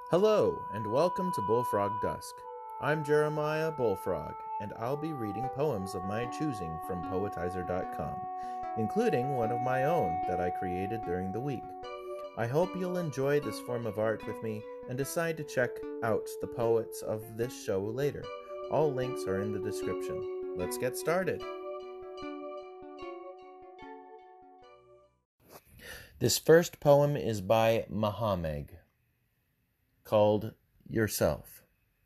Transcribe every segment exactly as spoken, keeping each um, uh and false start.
Hello, and welcome to Bullfrog Dusk. I'm Jeremiah Bullfrog, and I'll be reading poems of my choosing from poetizer dot com, including one of my own that I created during the week. I hope you'll enjoy this form of art with me and decide to check out the poets of this show later. All links are in the description. Let's get started. This first poem is by Mahameg, called Yourself.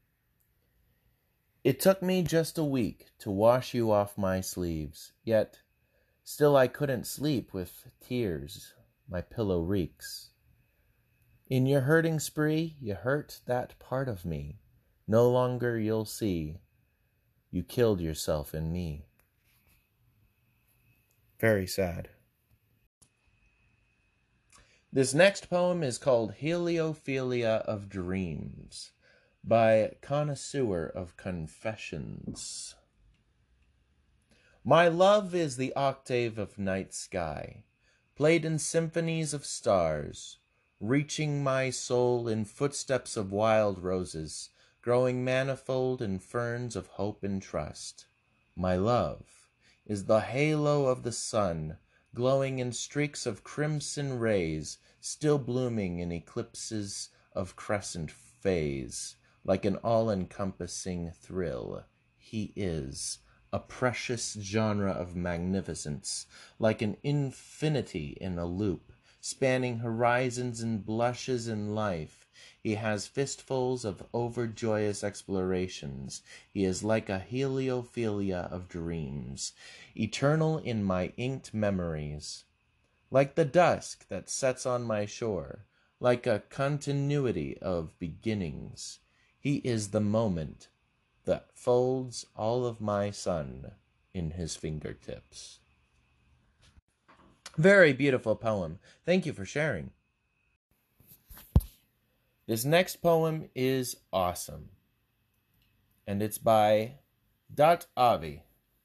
It took me just a week to wash you off my sleeves, yet still I couldn't sleep with tears my pillow reeks. In your hurting spree, you hurt that part of me. No longer you'll see, you killed yourself in me. Very sad. This next poem is called Heliophilia of Dreams by Connoisseur of Confessions. My love is the octave of night sky, played in symphonies of stars, reaching my soul in footsteps of wild roses, growing manifold in ferns of hope and trust. My love is the halo of the sun, glowing in streaks of crimson rays, still blooming in eclipses of crescent phase, like an all-encompassing thrill. He is a precious genre of magnificence, like an infinity in a loop, spanning horizons and blushes in life. He has fistfuls of overjoyous explorations. He is like a heliophilia of dreams, eternal in my inked memories. Like the dusk that sets on my shore, like a continuity of beginnings. He is the moment that folds all of my sun in his fingertips. Very beautiful poem. Thank you for sharing. This next poem is awesome, and it's by Dot Avi.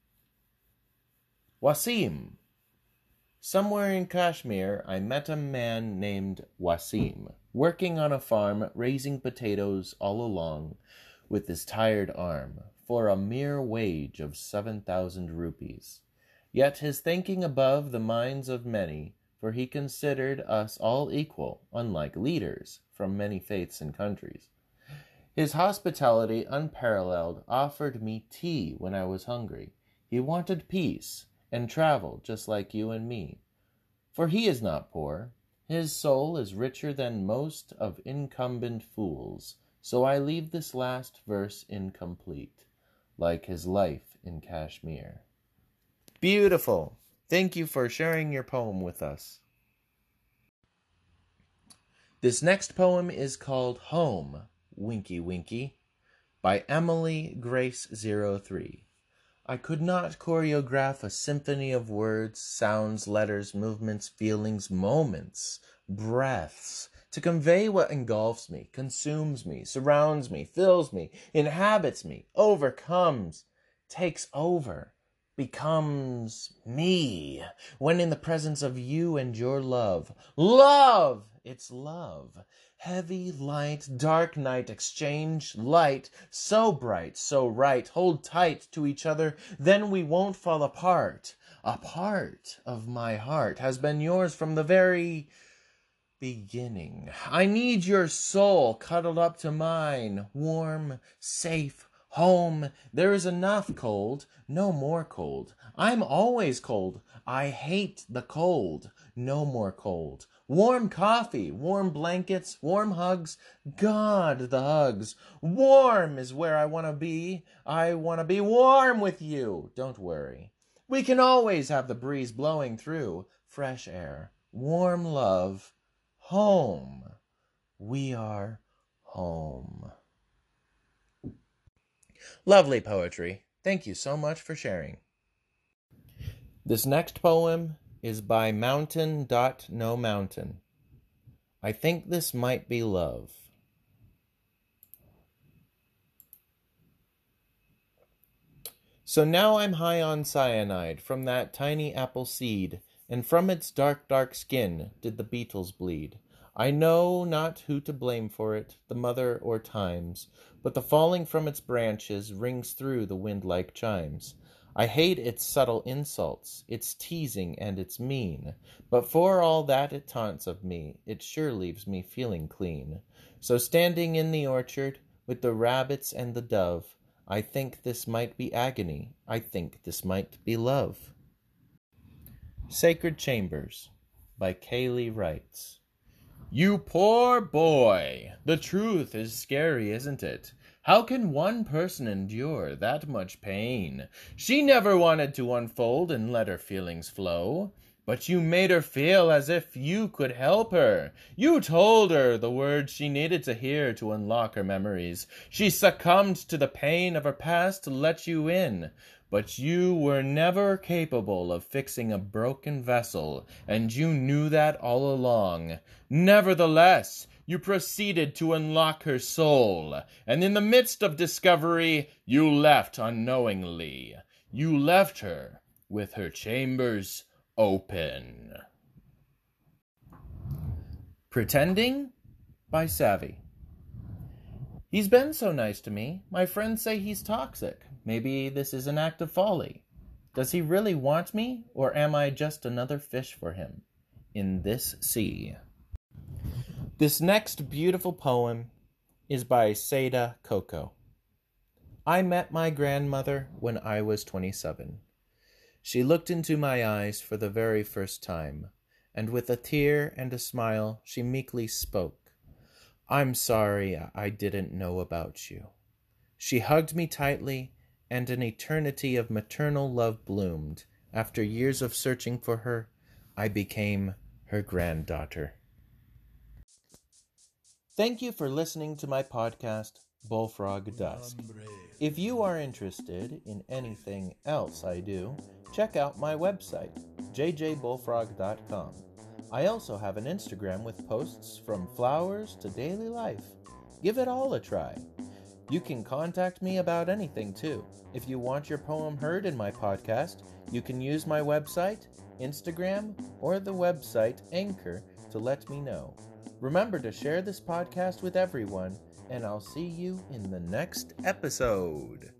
Wasim. Somewhere in Kashmir, I met a man named Wasim, working on a farm, raising potatoes all along with his tired arm, for a mere wage of seven thousand rupees. Yet his thinking above the minds of many, for he considered us all equal, unlike leaders from many faiths and countries. His hospitality unparalleled offered me tea when I was hungry. He wanted peace and travel just like you and me. For he is not poor. His soul is richer than most of incumbent fools. So I leave this last verse incomplete, like his life in Kashmir. Beautiful. Thank you for sharing your poem with us. This next poem is called Home, Winky Winky, by Emily Grace zero three. I could not choreograph a symphony of words, sounds, letters, movements, feelings, moments, breaths, to convey what engulfs me, consumes me, surrounds me, fills me, inhabits me, overcomes, takes over, becomes me, when in the presence of you and your love. Love! It's love. Heavy light, dark night, exchange light, so bright, so right, hold tight to each other, then we won't fall apart. A part of my heart has been yours from the very beginning. I need your soul cuddled up to mine, warm, safe, home. There is enough cold, no more cold. I'm always cold. I hate the cold. No more cold. Warm coffee, warm blankets, warm hugs. God, the hugs. Warm is where I want to be. I want to be warm with you. Don't worry. We can always have the breeze blowing through. Fresh air, warm love. Home. We are home. Lovely poetry. Thank you so much for sharing. This next poem is by Mountain Dot No Mountain. I think this might be love. So now I'm high on cyanide from that tiny apple seed, and from its dark, dark skin did the beetles bleed. I know not who to blame for it, the mother or times, but the falling from its branches rings through the wind like chimes. I hate its subtle insults, its teasing and its mean, but for all that it taunts of me, it sure leaves me feeling clean. So standing in the orchard, with the rabbits and the dove, I think this might be agony, I think this might be love. Sacred Chambers by Kaylee writes, You poor boy! The truth is scary, isn't it? How can one person endure that much pain? She never wanted to unfold and let her feelings flow. But you made her feel as if you could help her. You told her the words she needed to hear to unlock her memories. She succumbed to the pain of her past to let you in. But you were never capable of fixing a broken vessel, and you knew that all along. Nevertheless, you proceeded to unlock her soul, and in the midst of discovery, you left unknowingly. You left her with her chambers open. Pretending by Savvy. He's been so nice to me. My friends say he's toxic. Maybe this is an act of folly. Does he really want me, or am I just another fish for him in this sea? This next beautiful poem is by Seda Coco. I met my grandmother when I was twenty-seven. She looked into my eyes for the very first time, and with a tear and a smile she meekly spoke. I'm sorry I didn't know about you. She hugged me tightly, and an eternity of maternal love bloomed. After years of searching for her, I became her granddaughter. Thank you for listening to my podcast, Bullfrog Dusk. If you are interested in anything else I do, check out my website, j j bullfrog dot com. I also have an Instagram with posts from flowers to daily life. Give it all a try. You can contact me about anything too. If you want your poem heard in my podcast, you can use my website, Instagram, or the website Anchor to let me know. Remember to share this podcast with everyone, and I'll see you in the next episode.